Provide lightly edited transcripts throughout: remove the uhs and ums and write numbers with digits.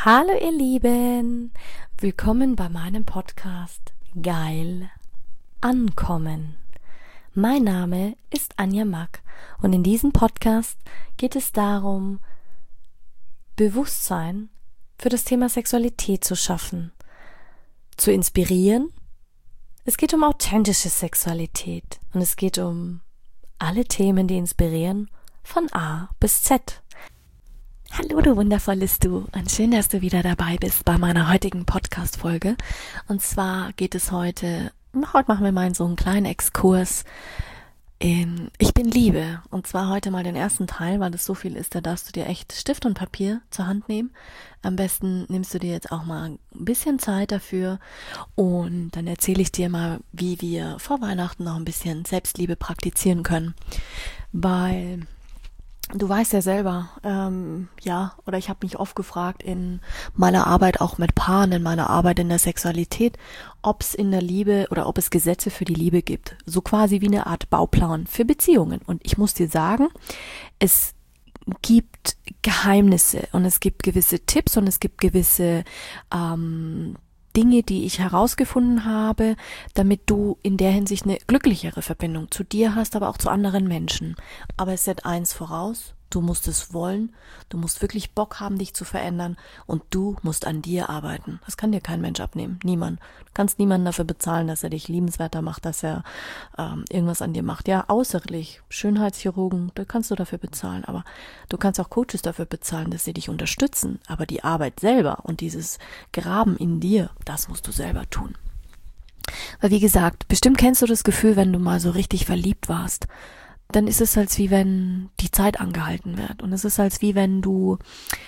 Hallo ihr Lieben, willkommen bei meinem Podcast Geil Ankommen. Mein Name ist Anja Mack und in diesem Podcast geht es darum, Bewusstsein für das Thema Sexualität zu schaffen, zu inspirieren. Es geht um authentische Sexualität und es geht um alle Themen, die inspirieren, von A bis Z. Hallo du wundervolles Du und schön, dass du wieder dabei bist bei meiner heutigen Podcast-Folge. Und zwar geht es heute machen wir mal so einen kleinen Exkurs in Ich bin Liebe. Und zwar heute mal den ersten Teil, weil es so viel ist, da darfst du dir echt Stift und Papier zur Hand nehmen. Am besten nimmst du dir jetzt auch mal ein bisschen Zeit dafür und dann erzähle ich dir mal, wie wir vor Weihnachten noch ein bisschen Selbstliebe praktizieren können. Weil du weißt ja selber, oder ich habe mich oft gefragt in meiner Arbeit auch mit Paaren, in meiner Arbeit in der Sexualität, ob es in der Liebe oder ob es Gesetze für die Liebe gibt. So quasi wie eine Art Bauplan für Beziehungen. Und ich muss dir sagen, es gibt Geheimnisse und es gibt gewisse Tipps und es gibt gewisse Dinge, die ich herausgefunden habe, damit du in der Hinsicht eine glücklichere Verbindung zu dir hast, aber auch zu anderen Menschen. Aber es setzt eins voraus, du musst es wollen, du musst wirklich Bock haben, dich zu verändern und du musst an dir arbeiten. Das kann dir kein Mensch abnehmen, niemand. Du kannst niemanden dafür bezahlen, dass er dich liebenswerter macht, dass er irgendwas an dir macht. Ja, außerlich, Schönheitschirurgen, da kannst du dafür bezahlen, aber du kannst auch Coaches dafür bezahlen, dass sie dich unterstützen. Aber die Arbeit selber und dieses Graben in dir, das musst du selber tun. Weil wie gesagt, bestimmt kennst du das Gefühl, wenn du mal so richtig verliebt warst, dann ist es als wie wenn die Zeit angehalten wird. Und es ist als wie wenn du,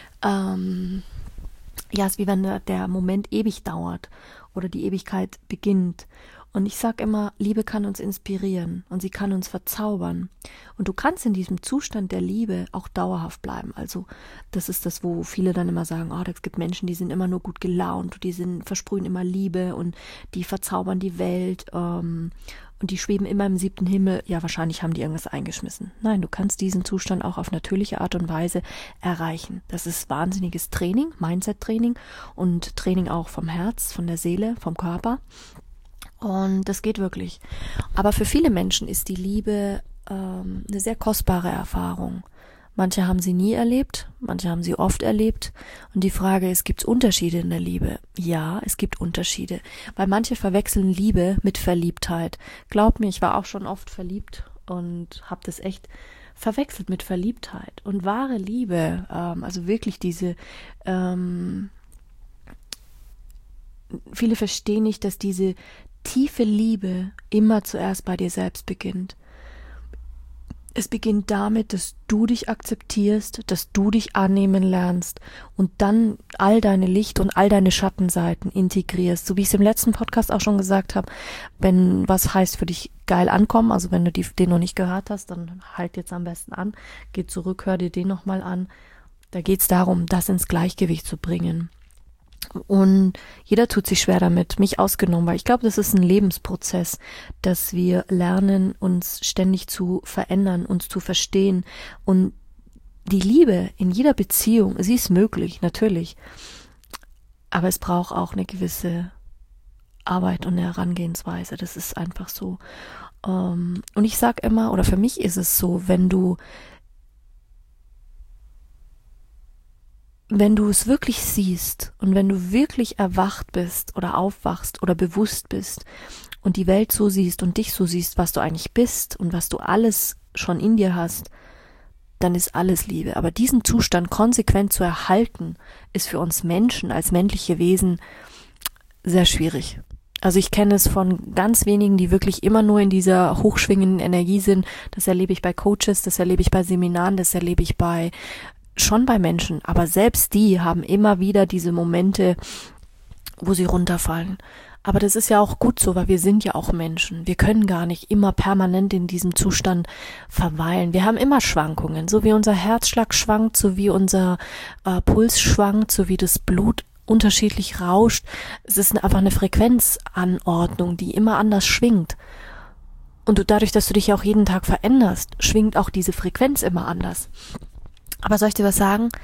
es ist wie wenn der Moment ewig dauert oder die Ewigkeit beginnt. Und ich sag immer, Liebe kann uns inspirieren und sie kann uns verzaubern. Und du kannst in diesem Zustand der Liebe auch dauerhaft bleiben. Also das ist das, wo viele dann immer sagen, es gibt Menschen, die sind immer nur gut gelaunt, versprühen immer Liebe und die verzaubern die Welt und die schweben immer im 7. Himmel. Ja, wahrscheinlich haben die irgendwas eingeschmissen. Nein, du kannst diesen Zustand auch auf natürliche Art und Weise erreichen. Das ist wahnsinniges Training, Mindset-Training und Training auch vom Herz, von der Seele, vom Körper. Und das geht wirklich. Aber für viele Menschen ist die Liebe eine sehr kostbare Erfahrung. Manche haben sie nie erlebt, manche haben sie oft erlebt. Und die Frage ist, gibt es Unterschiede in der Liebe? Ja, es gibt Unterschiede. Weil manche verwechseln Liebe mit Verliebtheit. Glaub mir, ich war auch schon oft verliebt und habe das echt verwechselt mit Verliebtheit. Und wahre Liebe, also wirklich diese viele verstehen nicht, dass diese tiefe Liebe immer zuerst bei dir selbst beginnt. Es beginnt damit, dass du dich akzeptierst, dass du dich annehmen lernst und dann all deine Licht- und all deine Schattenseiten integrierst. So wie ich es im letzten Podcast auch schon gesagt habe, wenn was heißt für dich geil ankommen, also wenn du den noch nicht gehört hast, dann halt jetzt am besten an, geh zurück, hör dir den nochmal an. Da geht es darum, das ins Gleichgewicht zu bringen. Und jeder tut sich schwer damit, mich ausgenommen, weil ich glaube, das ist ein Lebensprozess, dass wir lernen, uns ständig zu verändern, uns zu verstehen. Und die Liebe in jeder Beziehung, sie ist möglich, natürlich, aber es braucht auch eine gewisse Arbeit und eine Herangehensweise, das ist einfach so. Und ich sage immer, oder für mich ist es so, wenn du es wirklich siehst und wenn du wirklich erwacht bist oder aufwachst oder bewusst bist und die Welt so siehst und dich so siehst, was du eigentlich bist und was du alles schon in dir hast, dann ist alles Liebe. Aber diesen Zustand konsequent zu erhalten, ist für uns Menschen als menschliche Wesen sehr schwierig. Also ich kenne es von ganz wenigen, die wirklich immer nur in dieser hochschwingenden Energie sind. Das erlebe ich bei Coaches, das erlebe ich bei Seminaren, das erlebe ich schon bei Menschen, aber selbst die haben immer wieder diese Momente, wo sie runterfallen. Aber das ist ja auch gut so, weil wir sind ja auch Menschen. Wir können gar nicht immer permanent in diesem Zustand verweilen. Wir haben immer Schwankungen, so wie unser Herzschlag schwankt, so wie unser Puls schwankt, so wie das Blut unterschiedlich rauscht. Es ist einfach eine Frequenzanordnung, die immer anders schwingt. Und dadurch, dass du dich ja auch jeden Tag veränderst, schwingt auch diese Frequenz immer anders. Aber soll ich dir was sagen?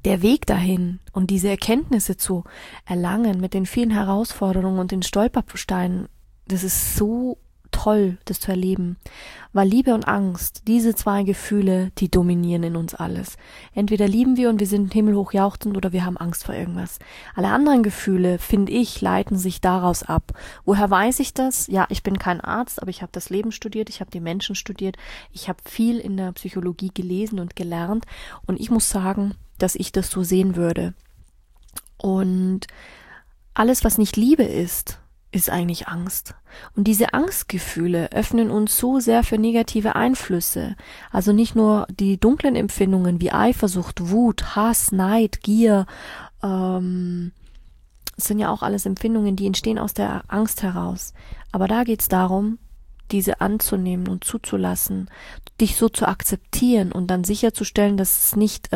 der Weg dahin und diese Erkenntnisse zu erlangen mit den vielen Herausforderungen und den Stolpersteinen, das ist so toll, das zu erleben. Weil Liebe und Angst, diese zwei Gefühle, die dominieren in uns alles. Entweder lieben wir und wir sind himmelhoch jauchzend oder wir haben Angst vor irgendwas. Alle anderen Gefühle, finde ich, leiten sich daraus ab. Woher weiß ich das? Ja, ich bin kein Arzt, aber ich habe das Leben studiert, ich habe die Menschen studiert, ich habe viel in der Psychologie gelesen und gelernt und ich muss sagen, dass ich das so sehen würde. Und alles, was nicht Liebe ist eigentlich Angst. Und diese Angstgefühle öffnen uns so sehr für negative Einflüsse. Also nicht nur die dunklen Empfindungen wie Eifersucht, Wut, Hass, Neid, Gier, sind ja auch alles Empfindungen, die entstehen aus der Angst heraus. Aber da geht's darum, diese anzunehmen und zuzulassen, dich so zu akzeptieren und dann sicherzustellen, dass es nicht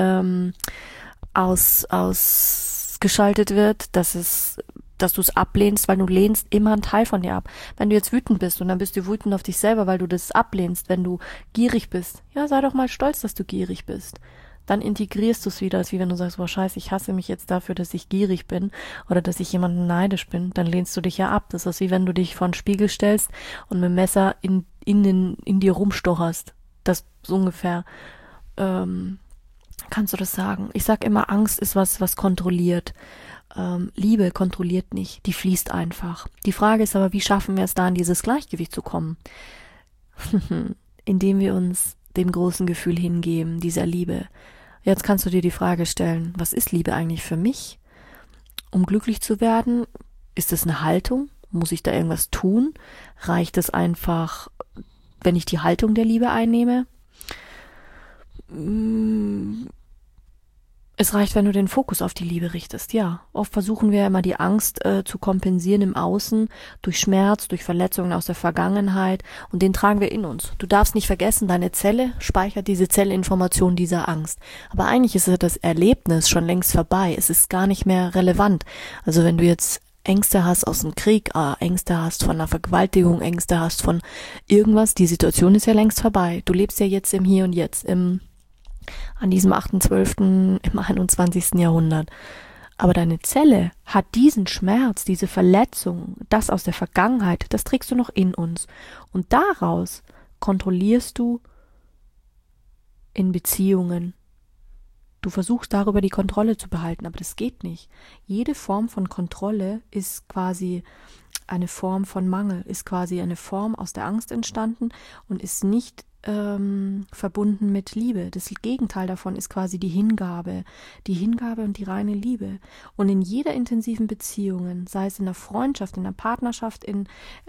ausgeschaltet wird, dass du es ablehnst, weil du lehnst immer einen Teil von dir ab. Wenn du jetzt wütend bist und dann bist du wütend auf dich selber, weil du das ablehnst, wenn du gierig bist, ja, sei doch mal stolz, dass du gierig bist. Dann integrierst du es wieder, als wie wenn du sagst, boah, scheiße, ich hasse mich jetzt dafür, dass ich gierig bin oder dass ich jemanden neidisch bin, dann lehnst du dich ja ab. Das ist wie wenn du dich vor einen Spiegel stellst und mit dem Messer in dir rumstocherst. Das so ungefähr, kannst du das sagen. Ich sag immer, Angst ist was kontrolliert. Liebe kontrolliert nicht, die fließt einfach. Die Frage ist aber, wie schaffen wir es da, in dieses Gleichgewicht zu kommen? Indem wir uns dem großen Gefühl hingeben, dieser Liebe. Jetzt kannst du dir die Frage stellen, was ist Liebe eigentlich für mich? Um glücklich zu werden, ist es eine Haltung? Muss ich da irgendwas tun? Reicht es einfach, wenn ich die Haltung der Liebe einnehme? Es reicht, wenn du den Fokus auf die Liebe richtest, ja. Oft versuchen wir immer die Angst zu kompensieren im Außen, durch Schmerz, durch Verletzungen aus der Vergangenheit und den tragen wir in uns. Du darfst nicht vergessen, deine Zelle speichert diese Zellinformation dieser Angst. Aber eigentlich ist das Erlebnis schon längst vorbei, es ist gar nicht mehr relevant. Also wenn du jetzt Ängste hast aus dem Krieg, Ängste hast von einer Vergewaltigung, Ängste hast von irgendwas, die Situation ist ja längst vorbei. Du lebst ja jetzt im Hier und Jetzt, an diesem 8.12. im 21. Jahrhundert. Aber deine Zelle hat diesen Schmerz, diese Verletzung, das aus der Vergangenheit, das trägst du noch in uns. Und daraus kontrollierst du in Beziehungen. Du versuchst darüber die Kontrolle zu behalten, aber das geht nicht. Jede Form von Kontrolle ist quasi eine Form von Mangel, ist quasi eine Form aus der Angst entstanden und ist nicht verbunden mit Liebe. Das Gegenteil davon ist quasi die Hingabe und die reine Liebe. Und in jeder intensiven Beziehung, sei es in der Freundschaft, in der Partnerschaft, in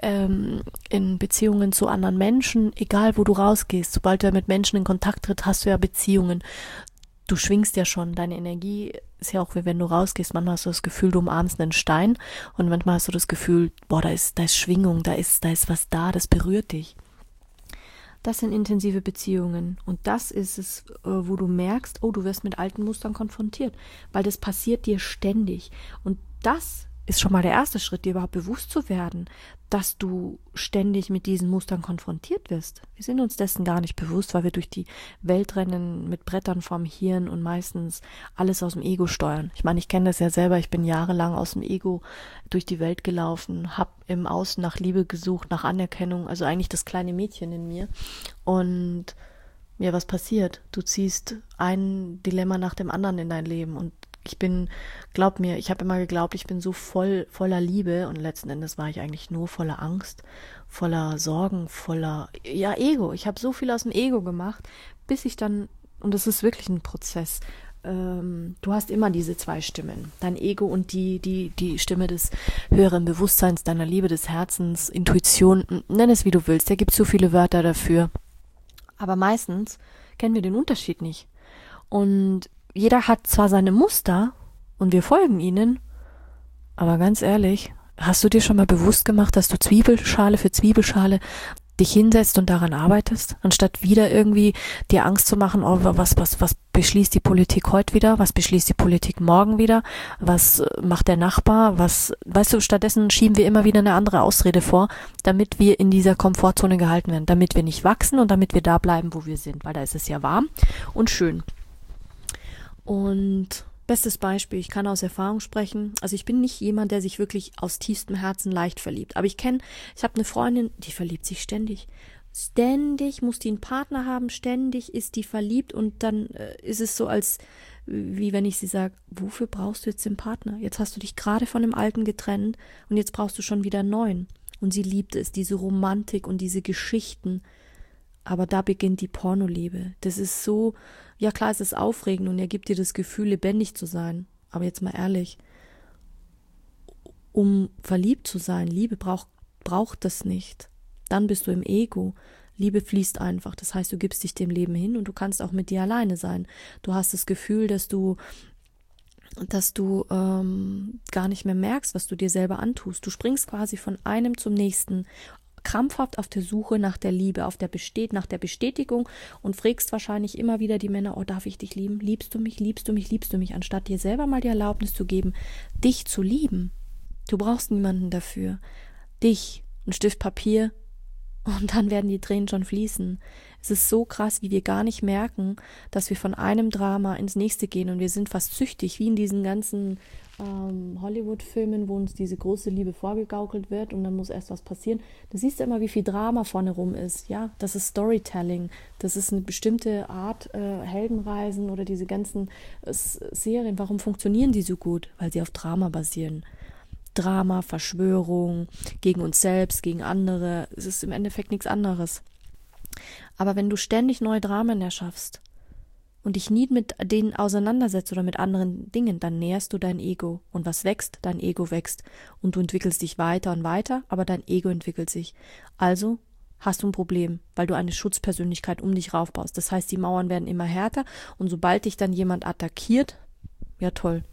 Beziehungen zu anderen Menschen, egal wo du rausgehst, sobald du mit Menschen in Kontakt trittst, hast du ja Beziehungen. Du schwingst ja schon, deine Energie ist ja auch, wie wenn du rausgehst, manchmal hast du das Gefühl, du umarmst einen Stein und manchmal hast du das Gefühl, boah, da ist Schwingung, da ist was da, das berührt dich. Das sind intensive Beziehungen und das ist es, wo du merkst, oh, du wirst mit alten Mustern konfrontiert, weil das passiert dir ständig und das ist schon mal der erste Schritt, dir überhaupt bewusst zu werden, dass du ständig mit diesen Mustern konfrontiert wirst. Wir sind uns dessen gar nicht bewusst, weil wir durch die Welt rennen mit Brettern vorm Hirn und meistens alles aus dem Ego steuern. Ich meine, ich kenne das ja selber, ich bin jahrelang aus dem Ego durch die Welt gelaufen, habe im Außen nach Liebe gesucht, nach Anerkennung, also eigentlich das kleine Mädchen in mir. Und ja, was passiert? Du ziehst ein Dilemma nach dem anderen in dein Leben und glaub mir, ich habe immer geglaubt, ich bin so voller Liebe und letzten Endes war ich eigentlich nur voller Angst, voller Sorgen, voller, ja, Ego. Ich habe so viel aus dem Ego gemacht, bis ich dann, und das ist wirklich ein Prozess, du hast immer diese zwei Stimmen, dein Ego und die Stimme des höheren Bewusstseins, deiner Liebe, des Herzens, Intuition, nenn es wie du willst, da gibt es so viele Wörter dafür. Aber meistens kennen wir den Unterschied nicht. Und jeder hat zwar seine Muster und wir folgen ihnen, aber ganz ehrlich, hast du dir schon mal bewusst gemacht, dass du Zwiebelschale für Zwiebelschale dich hinsetzt und daran arbeitest, anstatt wieder irgendwie dir Angst zu machen, oh, was beschließt die Politik heute wieder, was beschließt die Politik morgen wieder, was macht der Nachbar, weißt du, stattdessen schieben wir immer wieder eine andere Ausrede vor, damit wir in dieser Komfortzone gehalten werden, damit wir nicht wachsen und damit wir da bleiben, wo wir sind, weil da ist es ja warm und schön. Und Bestes Beispiel, ich kann aus Erfahrung sprechen, also ich bin nicht jemand, der sich wirklich aus tiefstem Herzen leicht verliebt, aber ich habe eine Freundin, die verliebt sich ständig. Ständig muss die einen Partner haben, ständig ist die verliebt und dann ist es so, als wie wenn ich sie sage, wofür brauchst du jetzt den Partner? Jetzt hast du dich gerade von dem Alten getrennt und jetzt brauchst du schon wieder einen neuen. Und sie liebt es, diese Romantik und diese Geschichten. Aber da beginnt die Pornoliebe. Das ist so, ja klar, es ist aufregend und er gibt dir das Gefühl, lebendig zu sein. Aber jetzt mal ehrlich, um verliebt zu sein, Liebe braucht das nicht. Dann bist du im Ego. Liebe fließt einfach. Das heißt, du gibst dich dem Leben hin und du kannst auch mit dir alleine sein. Du hast das Gefühl, dass du gar nicht mehr merkst, was du dir selber antust. Du springst quasi von einem zum nächsten, krampfhaft auf der Suche nach der Liebe, nach der Bestätigung und fragst wahrscheinlich immer wieder die Männer, oh, darf ich dich lieben? Liebst du mich, liebst du mich, liebst du mich? Anstatt dir selber mal die Erlaubnis zu geben, dich zu lieben. Du brauchst niemanden dafür. Dich, ein Stift Papier, und dann werden die Tränen schon fließen. Es ist so krass, wie wir gar nicht merken, dass wir von einem Drama ins nächste gehen und wir sind fast süchtig, wie in diesen ganzen Hollywood-Filmen, wo uns diese große Liebe vorgegaukelt wird und dann muss erst was passieren. Da siehst du immer, wie viel Drama vorne rum ist. Ja, das ist Storytelling. Das ist eine bestimmte Art Heldenreisen oder diese ganzen Serien. Warum funktionieren die so gut? Weil sie auf Drama basieren. Drama, Verschwörung, gegen uns selbst, gegen andere. Es ist im Endeffekt nichts anderes. Aber wenn du ständig neue Dramen erschaffst und dich nie mit denen auseinandersetzt oder mit anderen Dingen, dann nährst du dein Ego. Und was wächst? Dein Ego wächst. Und du entwickelst dich weiter und weiter, aber dein Ego entwickelt sich. Also hast du ein Problem, weil du eine Schutzpersönlichkeit um dich raufbaust. Das heißt, die Mauern werden immer härter und sobald dich dann jemand attackiert, ja toll.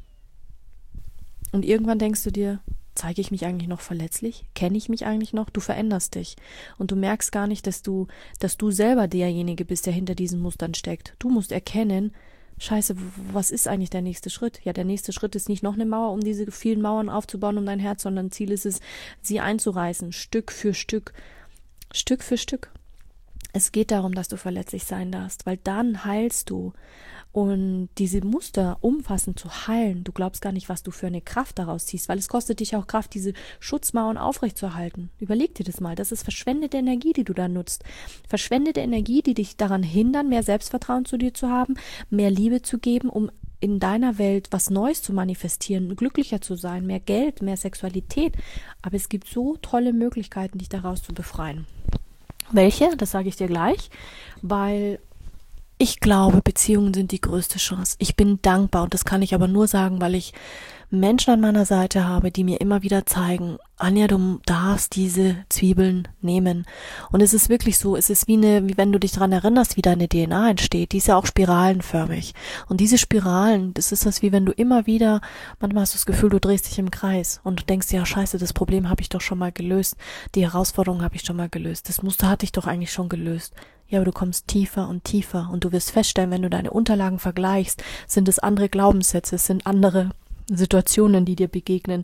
Und irgendwann denkst du dir, zeige ich mich eigentlich noch verletzlich? Kenne ich mich eigentlich noch? Du veränderst dich. Und du merkst gar nicht, dass du selber derjenige bist, der hinter diesen Mustern steckt. Du musst erkennen, Scheiße, was ist eigentlich der nächste Schritt? Ja, der nächste Schritt ist nicht noch eine Mauer, um diese vielen Mauern aufzubauen um dein Herz, sondern Ziel ist es, sie einzureißen, Stück für Stück. Stück für Stück. Es geht darum, dass du verletzlich sein darfst, weil dann heilst du. Und diese Muster umfassend zu heilen, du glaubst gar nicht, was du für eine Kraft daraus ziehst, weil es kostet dich auch Kraft, diese Schutzmauern aufrechtzuerhalten. Überleg dir das mal, das ist verschwendete Energie, die du da nutzt. Verschwendete Energie, die dich daran hindern, mehr Selbstvertrauen zu dir zu haben, mehr Liebe zu geben, um in deiner Welt was Neues zu manifestieren, glücklicher zu sein, mehr Geld, mehr Sexualität. Aber es gibt so tolle Möglichkeiten, dich daraus zu befreien. Welche? Das sage ich dir gleich, weil ich glaube, Beziehungen sind die größte Chance. Ich bin dankbar und das kann ich aber nur sagen, weil ich Menschen an meiner Seite habe, die mir immer wieder zeigen, Anja, du darfst diese Zwiebeln nehmen. Und es ist wirklich so, es ist wie wenn du dich daran erinnerst, wie deine DNA entsteht. Die ist ja auch spiralenförmig. Und diese Spiralen, das ist das wie wenn du immer wieder, manchmal hast du das Gefühl, du drehst dich im Kreis und du denkst, ja scheiße, das Problem habe ich doch schon mal gelöst. Die Herausforderung habe ich schon mal gelöst. Das Muster hatte ich doch eigentlich schon gelöst. Ja, aber du kommst tiefer und tiefer und du wirst feststellen, wenn du deine Unterlagen vergleichst, sind es andere Glaubenssätze, es sind andere Situationen, die dir begegnen.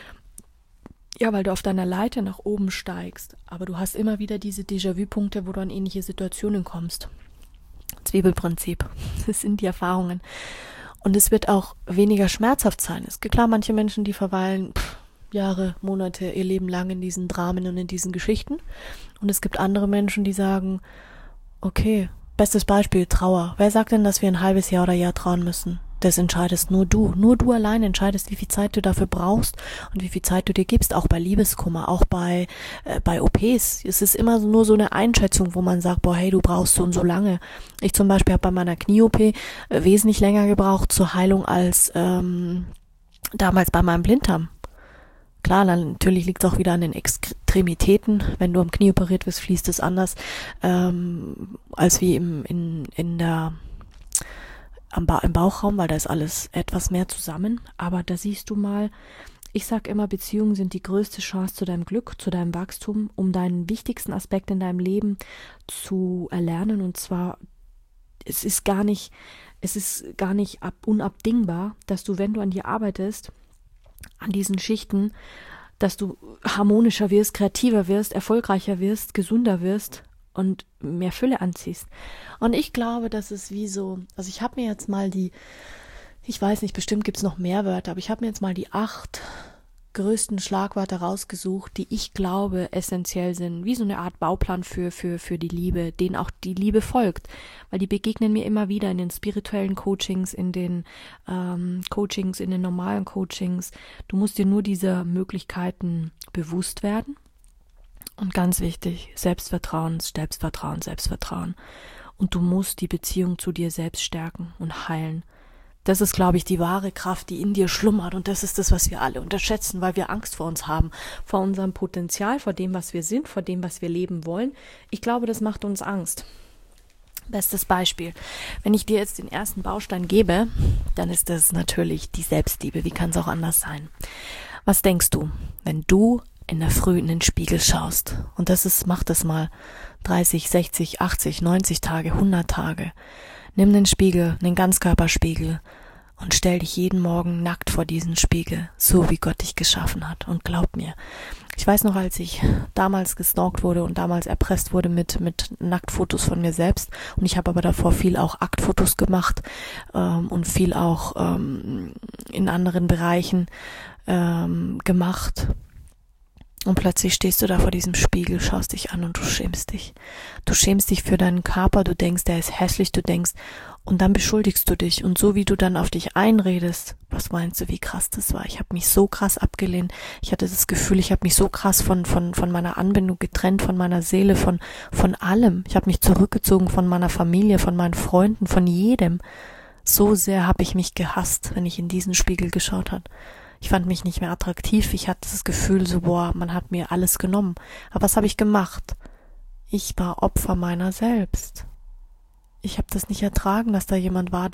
Ja, weil du auf deiner Leiter nach oben steigst, aber du hast immer wieder diese Déjà-vu-Punkte, wo du an ähnliche Situationen kommst. Zwiebelprinzip, das sind die Erfahrungen. Und es wird auch weniger schmerzhaft sein. Es gibt klar manche Menschen, die verweilen Jahre, Monate, ihr Leben lang in diesen Dramen und in diesen Geschichten. Und es gibt andere Menschen, die sagen, okay, bestes Beispiel, Trauer. Wer sagt denn, dass wir ein halbes Jahr oder Jahr trauern müssen? Das entscheidest nur du. Nur du allein entscheidest, wie viel Zeit du dafür brauchst und wie viel Zeit du dir gibst, auch bei Liebeskummer, auch bei OPs. Es ist immer nur so eine Einschätzung, wo man sagt, boah, hey, du brauchst so und so lange. Ich zum Beispiel habe bei meiner Knie-OP wesentlich länger gebraucht zur Heilung als damals bei meinem Blinddarm. Klar, dann natürlich liegt es auch wieder an den Extremitäten. Wenn du am Knie operiert wirst, fließt es anders als wie im Bauchraum, weil da ist alles etwas mehr zusammen. Aber da siehst du mal, ich sag immer, Beziehungen sind die größte Chance zu deinem Glück, zu deinem Wachstum, um deinen wichtigsten Aspekt in deinem Leben zu erlernen. Und zwar, es ist gar nicht unabdingbar, dass du, wenn du an dir arbeitest, an diesen Schichten, dass du harmonischer wirst, kreativer wirst, erfolgreicher wirst, gesünder wirst und mehr Fülle anziehst. Und ich glaube, das ist wie so, also ich habe mir jetzt mal Ich weiß nicht, bestimmt gibt es noch mehr Wörter, aber ich habe mir jetzt mal die 8 größten Schlagwörter rausgesucht, die ich glaube essentiell sind, wie so eine Art Bauplan für die Liebe, denen auch die Liebe folgt, weil die begegnen mir immer wieder in den spirituellen Coachings, in den Coachings, in den normalen Coachings. Du musst dir nur dieser Möglichkeiten bewusst werden und ganz wichtig, Selbstvertrauen. Und du musst die Beziehung zu dir selbst stärken und heilen. Das ist, glaube ich, die wahre Kraft, die in dir schlummert. Und das ist das, was wir alle unterschätzen, weil wir Angst vor uns haben. Vor unserem Potenzial, vor dem, was wir sind, vor dem, was wir leben wollen. Ich glaube, das macht uns Angst. Bestes Beispiel. Wenn ich dir jetzt den ersten Baustein gebe, dann ist das natürlich die Selbstliebe. Wie kann es auch anders sein? Was denkst du, wenn du in der Früh in den Spiegel schaust? Und mach das mal 30, 60, 80, 90 Tage, 100 Tage. Nimm den Spiegel, den Ganzkörperspiegel und stell dich jeden Morgen nackt vor diesen Spiegel, so wie Gott dich geschaffen hat. Und glaub mir, ich weiß noch, als ich damals gestalkt wurde und damals erpresst wurde mit Nacktfotos von mir selbst, und ich habe aber davor viel auch Aktfotos gemacht und viel auch in anderen Bereichen gemacht. Und plötzlich stehst du da vor diesem Spiegel, schaust dich an und du schämst dich. Du schämst dich für deinen Körper, du denkst, der ist hässlich, und dann beschuldigst du dich. Und so wie du dann auf dich einredest, was meinst du, wie krass das war? Ich habe mich so krass abgelehnt. Ich hatte das Gefühl, ich habe mich so krass von meiner Anbindung getrennt, von meiner Seele, von allem. Ich habe mich zurückgezogen von meiner Familie, von meinen Freunden, von jedem. So sehr habe ich mich gehasst, wenn ich in diesen Spiegel geschaut habe. Ich fand mich nicht mehr attraktiv. Ich hatte das Gefühl so, man hat mir alles genommen. Aber was habe ich gemacht? Ich war Opfer meiner selbst. Ich habe das nicht ertragen, dass da jemand war,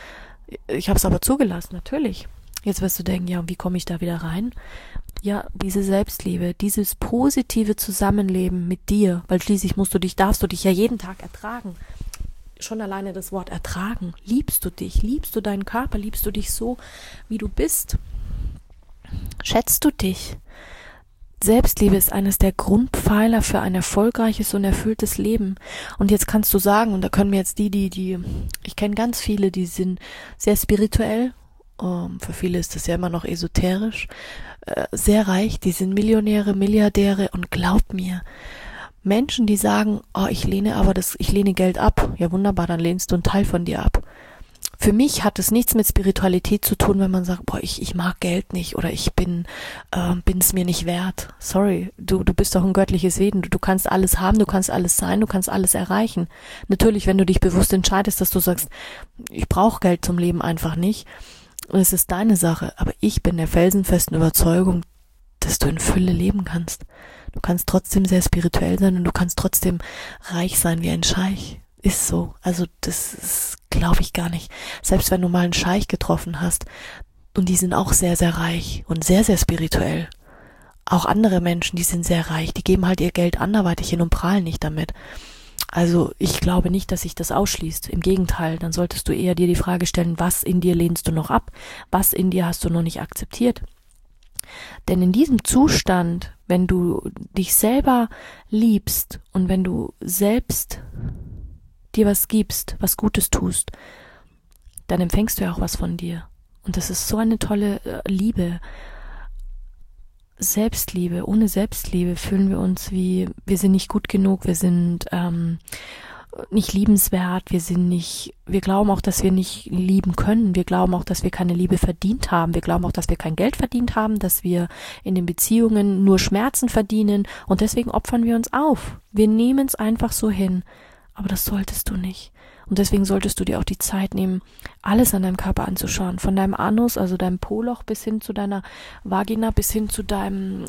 ich habe es aber zugelassen, natürlich. Jetzt wirst du denken, ja, und wie komme ich da wieder rein? Ja, diese Selbstliebe, dieses positive Zusammenleben mit dir, weil schließlich darfst du dich ja jeden Tag ertragen. Schon alleine das Wort ertragen. Liebst du dich? Liebst du deinen Körper? Liebst du dich so, wie du bist? Schätzt du dich? Selbstliebe ist eines der Grundpfeiler für ein erfolgreiches und erfülltes Leben. Und jetzt kannst du sagen, und da können mir jetzt ich kenne ganz viele, die sind sehr spirituell, für viele ist das ja immer noch esoterisch, sehr reich, die sind Millionäre, Milliardäre, und glaub mir, Menschen, die sagen, ich lehne Geld ab, ja wunderbar, dann lehnst du einen Teil von dir ab. Für mich hat es nichts mit Spiritualität zu tun, wenn man sagt, ich mag Geld nicht oder ich bin's mir nicht wert. Sorry, du bist doch ein göttliches Wesen. Du kannst alles haben, du kannst alles sein, du kannst alles erreichen. Natürlich, wenn du dich bewusst entscheidest, dass du sagst, ich brauche Geld zum Leben einfach nicht, und es ist deine Sache, aber ich bin der felsenfesten Überzeugung, dass du in Fülle leben kannst. Du kannst trotzdem sehr spirituell sein und du kannst trotzdem reich sein wie ein Scheich. Ist so. Also das glaube ich gar nicht. Selbst wenn du mal einen Scheich getroffen hast, und die sind auch sehr, sehr reich und sehr, sehr spirituell. Auch andere Menschen, die sind sehr reich, die geben halt ihr Geld anderweitig hin und prahlen nicht damit. Also ich glaube nicht, dass sich das ausschließt. Im Gegenteil, dann solltest du eher dir die Frage stellen, was in dir lehnst du noch ab? Was in dir hast du noch nicht akzeptiert? Denn in diesem Zustand, wenn du dich selber liebst und wenn du selbst dir was gibst, was Gutes tust, dann empfängst du ja auch was von dir. Und das ist so eine tolle Liebe. Selbstliebe. Ohne Selbstliebe fühlen wir uns wir sind nicht gut genug, wir sind nicht liebenswert, wir glauben auch, dass wir nicht lieben können, wir glauben auch, dass wir keine Liebe verdient haben, wir glauben auch, dass wir kein Geld verdient haben, dass wir in den Beziehungen nur Schmerzen verdienen, und deswegen opfern wir uns auf. Wir nehmen es einfach so hin. Aber das solltest du nicht. Und deswegen solltest du dir auch die Zeit nehmen, alles an deinem Körper anzuschauen. Von deinem Anus, also deinem Po-Loch, bis hin zu deiner Vagina, bis hin zu deinem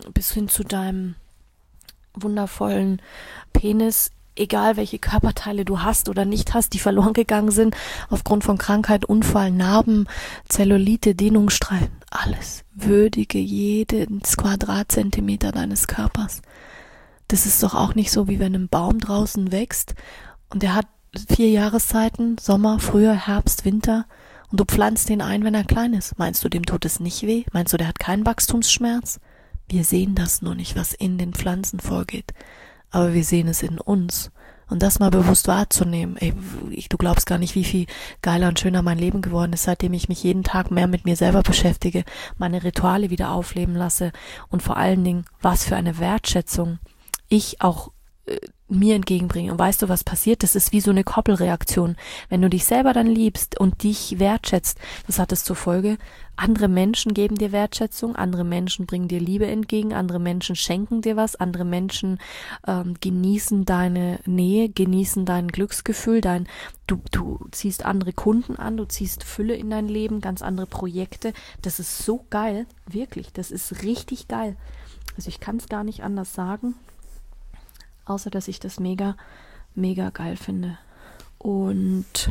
wundervollen Penis. Egal welche Körperteile du hast oder nicht hast, die verloren gegangen sind, aufgrund von Krankheit, Unfall, Narben, Zellulite, Dehnungsstreifen, alles. Würdige jeden Quadratzentimeter deines Körpers. Das ist doch auch nicht so, wie wenn ein Baum draußen wächst und der hat 4 Jahreszeiten, Sommer, Frühjahr, Herbst, Winter, und du pflanzt den ein, wenn er klein ist. Meinst du, dem tut es nicht weh? Meinst du, der hat keinen Wachstumsschmerz? Wir sehen das nur nicht, was in den Pflanzen vorgeht. Aber wir sehen es in uns. Und das mal bewusst wahrzunehmen. Ey, du glaubst gar nicht, wie viel geiler und schöner mein Leben geworden ist, seitdem ich mich jeden Tag mehr mit mir selber beschäftige, meine Rituale wieder aufleben lasse und vor allen Dingen, was für eine Wertschätzung ich auch mir entgegenbringe. Und weißt du, was passiert? Das ist wie so eine Koppelreaktion. Wenn du dich selber dann liebst und dich wertschätzt, das hat es zur Folge, andere Menschen geben dir Wertschätzung, andere Menschen bringen dir Liebe entgegen, andere Menschen schenken dir was, andere Menschen genießen deine Nähe, genießen dein Glücksgefühl, du ziehst andere Kunden an, du ziehst Fülle in dein Leben, ganz andere Projekte. Das ist so geil, wirklich, das ist richtig geil. Also ich kann es gar nicht anders sagen, außer dass ich das mega, mega geil finde. Und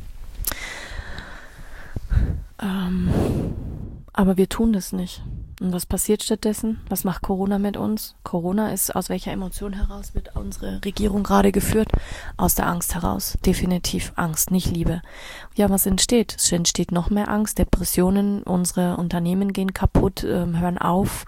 aber wir tun das nicht. Und was passiert stattdessen? Was macht Corona mit uns? Corona ist, aus welcher Emotion heraus wird unsere Regierung gerade geführt? Aus der Angst heraus. Definitiv Angst, nicht Liebe. Ja, was entsteht? Es entsteht noch mehr Angst, Depressionen, unsere Unternehmen gehen kaputt, hören auf.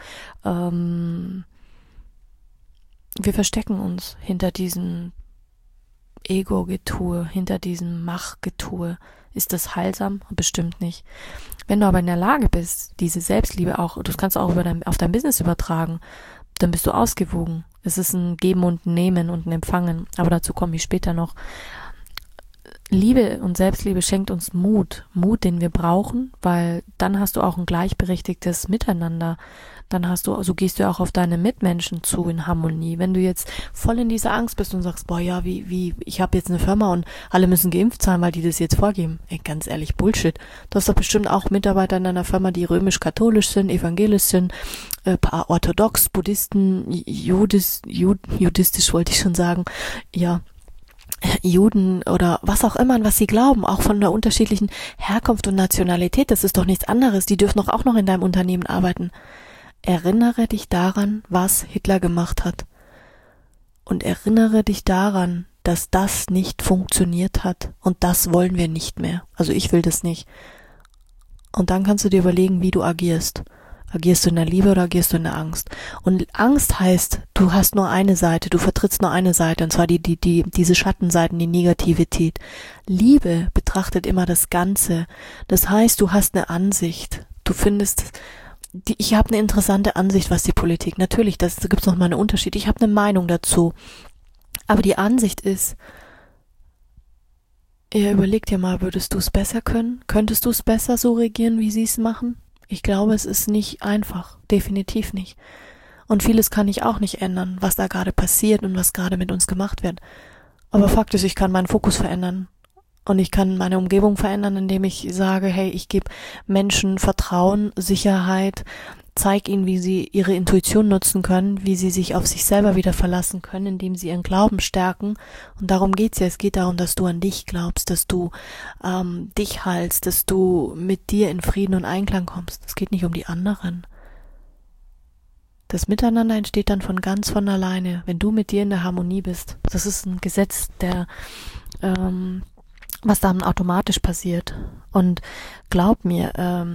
Wir verstecken uns hinter diesem Ego-Getue, hinter diesem Mach-Getue. Ist das heilsam? Bestimmt nicht. Wenn du aber in der Lage bist, diese Selbstliebe auch, das kannst du auch auf dein Business übertragen, dann bist du ausgewogen. Es ist ein Geben und ein Nehmen und ein Empfangen, aber dazu komme ich später noch. Liebe und Selbstliebe schenkt uns Mut, den wir brauchen, weil dann hast du auch ein gleichberechtigtes Miteinander. Dann so gehst du auch auf deine Mitmenschen zu in Harmonie. Wenn du jetzt voll in dieser Angst bist und sagst, boah, ja, ich habe jetzt eine Firma und alle müssen geimpft sein, weil die das jetzt vorgeben. Ey, ganz ehrlich, Bullshit. Du hast doch bestimmt auch Mitarbeiter in deiner Firma, die römisch-katholisch sind, evangelisch sind, paar orthodox, Buddhisten, judistisch wollte ich schon sagen, ja, Juden oder was auch immer, an was sie glauben, auch von der unterschiedlichen Herkunft und Nationalität, das ist doch nichts anderes, die dürfen doch auch noch in deinem Unternehmen arbeiten. Erinnere dich daran, was Hitler gemacht hat. Und erinnere dich daran, dass das nicht funktioniert hat. Und das wollen wir nicht mehr. Also ich will das nicht. Und dann kannst du dir überlegen, wie du agierst. Agierst du in der Liebe oder agierst du in der Angst? Und Angst heißt, du hast nur eine Seite, du vertrittst nur eine Seite, und zwar diese Schattenseiten, die Negativität. Liebe betrachtet immer das Ganze. Das heißt, du hast eine Ansicht. Du findest, ich habe eine interessante Ansicht, was die Politik, natürlich, da gibt's noch mal einen Unterschied. Ich habe eine Meinung dazu. Aber die Ansicht ist, überleg dir mal, würdest du es besser können? Könntest du es besser so regieren, wie sie es machen? Ich glaube, es ist nicht einfach. Definitiv nicht. Und vieles kann ich auch nicht ändern, was da gerade passiert und was gerade mit uns gemacht wird. Aber Fakt ist, ich kann meinen Fokus verändern. Und ich kann meine Umgebung verändern, indem ich sage, hey, ich gebe Menschen Vertrauen, Sicherheit, zeig ihnen, wie sie ihre Intuition nutzen können, wie sie sich auf sich selber wieder verlassen können, indem sie ihren Glauben stärken. Und darum geht's ja. Es geht darum, dass du an dich glaubst, dass du dich heilst, dass du mit dir in Frieden und Einklang kommst. Es geht nicht um die anderen. Das Miteinander entsteht dann ganz von alleine, wenn du mit dir in der Harmonie bist. Das ist ein Gesetz, was dann automatisch passiert. Und glaub mir,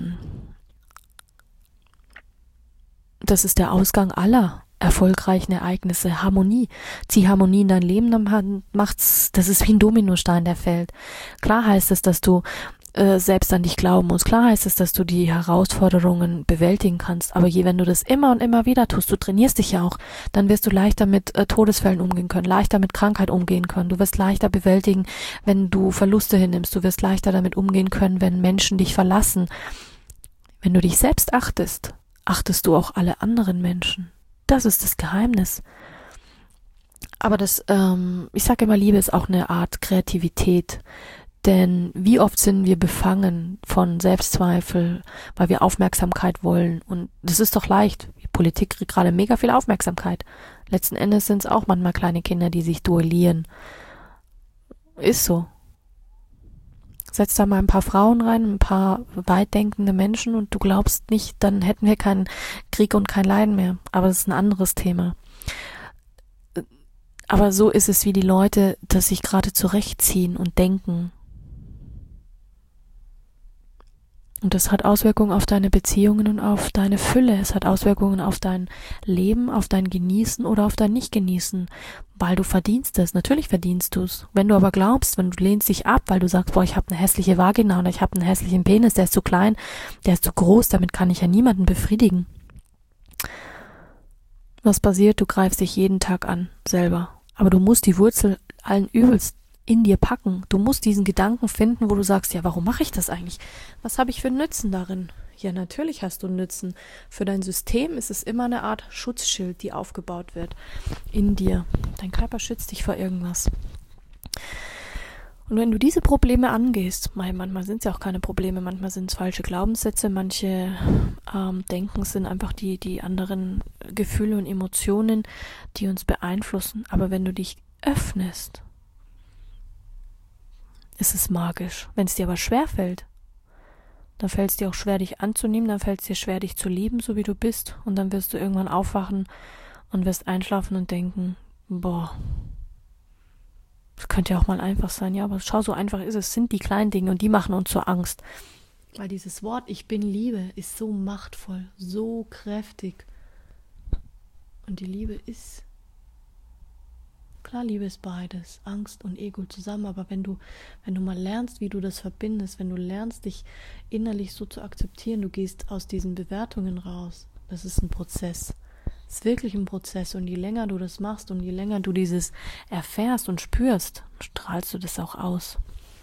das ist der Ausgang aller erfolgreichen Ereignisse. Harmonie. Zieh Harmonie in dein Leben, dann das ist wie ein Dominostein, der fällt. Klar heißt es, dass du selbst an dich glauben musst. Klar heißt es, dass du die Herausforderungen bewältigen kannst. Aber wenn du das immer und immer wieder tust, du trainierst dich ja auch, dann wirst du leichter mit Todesfällen umgehen können, leichter mit Krankheit umgehen können. Du wirst leichter bewältigen, wenn du Verluste hinnimmst. Du wirst leichter damit umgehen können, wenn Menschen dich verlassen. Wenn du dich selbst achtest, achtest du auch alle anderen Menschen. Das ist das Geheimnis. Aber ich sage immer, Liebe ist auch eine Art Kreativität. Denn wie oft sind wir befangen von Selbstzweifel, weil wir Aufmerksamkeit wollen. Und das ist doch leicht. Die Politik kriegt gerade mega viel Aufmerksamkeit. Letzten Endes sind es auch manchmal kleine Kinder, die sich duellieren. Ist so. Setz da mal ein paar Frauen rein, ein paar weitdenkende Menschen und du glaubst nicht, dann hätten wir keinen Krieg und kein Leiden mehr. Aber das ist ein anderes Thema. Aber so ist es, wie die Leute das sich gerade zurechtziehen und denken. Und das hat Auswirkungen auf deine Beziehungen und auf deine Fülle. Es hat Auswirkungen auf dein Leben, auf dein Genießen oder auf dein Nicht-Genießen, weil du verdienst es. Natürlich verdienst du es. Wenn du aber glaubst, wenn du lehnst dich ab, weil du sagst, boah, ich habe eine hässliche Vagina oder ich habe einen hässlichen Penis, der ist zu klein, der ist zu groß, damit kann ich ja niemanden befriedigen. Was passiert? Du greifst dich jeden Tag an, selber. Aber du musst die Wurzel allen Übels in dir packen. Du musst diesen Gedanken finden, wo du sagst, ja, warum mache ich das eigentlich? Was habe ich für Nützen darin? Ja, natürlich hast du Nützen. Für dein System ist es immer eine Art Schutzschild, die aufgebaut wird in dir. Dein Körper schützt dich vor irgendwas. Und wenn du diese Probleme angehst, manchmal sind es ja auch keine Probleme, manchmal sind es falsche Glaubenssätze, manche Denken sind einfach die anderen Gefühle und Emotionen, die uns beeinflussen. Aber wenn du dich öffnest, ist es magisch. Wenn es dir aber schwerfällt, dann fällt es dir auch schwer, dich anzunehmen, dann fällt es dir schwer, dich zu lieben, so wie du bist. Und dann wirst du irgendwann aufwachen und wirst einschlafen und denken, boah, das könnte ja auch mal einfach sein. Ja, aber schau, so einfach ist es. Es sind die kleinen Dinge und die machen uns zur Angst. Weil dieses Wort, ich bin Liebe, ist so machtvoll, so kräftig. Und die Liebe ist, klar, Liebe ist beides, Angst und Ego zusammen, aber wenn du mal lernst, wie du das verbindest, wenn du lernst, dich innerlich so zu akzeptieren, du gehst aus diesen Bewertungen raus, das ist ein Prozess, das ist wirklich ein Prozess und je länger du das machst und je länger du dieses erfährst und spürst, strahlst du das auch aus.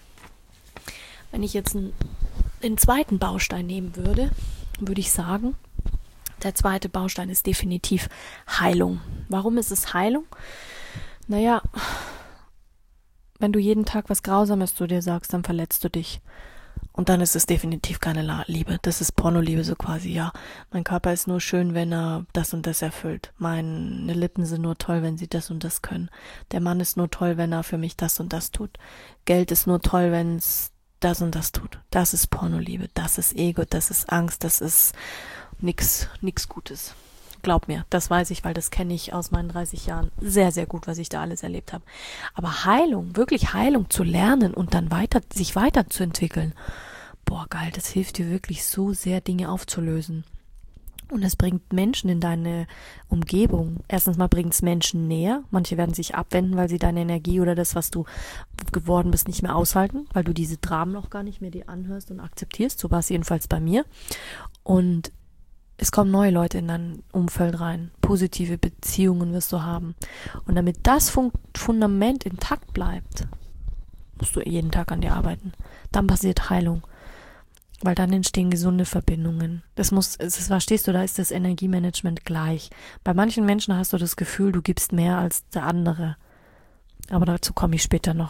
Wenn ich jetzt den zweiten Baustein nehmen würde, würde ich sagen, der zweite Baustein ist definitiv Heilung. Warum ist es Heilung? Naja, wenn du jeden Tag was Grausames zu dir sagst, dann verletzt du dich. Und dann ist es definitiv keine Liebe. Das ist Pornoliebe so quasi, ja. Mein Körper ist nur schön, wenn er das und das erfüllt. Meine Lippen sind nur toll, wenn sie das und das können. Der Mann ist nur toll, wenn er für mich das und das tut. Geld ist nur toll, wenn es das und das tut. Das ist Pornoliebe, das ist Ego, das ist Angst, das ist nix Gutes. Glaub mir, das weiß ich, weil das kenne ich aus meinen 30 Jahren sehr, sehr gut, was ich da alles erlebt habe. Aber Heilung, wirklich Heilung zu lernen und dann sich weiterzuentwickeln, boah, geil, das hilft dir wirklich so sehr, Dinge aufzulösen. Und es bringt Menschen in deine Umgebung. Erstens mal bringt es Menschen näher. Manche werden sich abwenden, weil sie deine Energie oder das, was du geworden bist, nicht mehr aushalten, weil du diese Dramen auch gar nicht mehr dir anhörst und akzeptierst. So war es jedenfalls bei mir. Und es kommen neue Leute in dein Umfeld rein. Positive Beziehungen wirst du haben. Und damit das Fundament intakt bleibt, musst du jeden Tag an dir arbeiten. Dann passiert Heilung. Weil dann entstehen gesunde Verbindungen. Verstehst du, da ist das Energiemanagement gleich. Bei manchen Menschen hast du das Gefühl, du gibst mehr als der andere. Aber dazu komme ich später noch.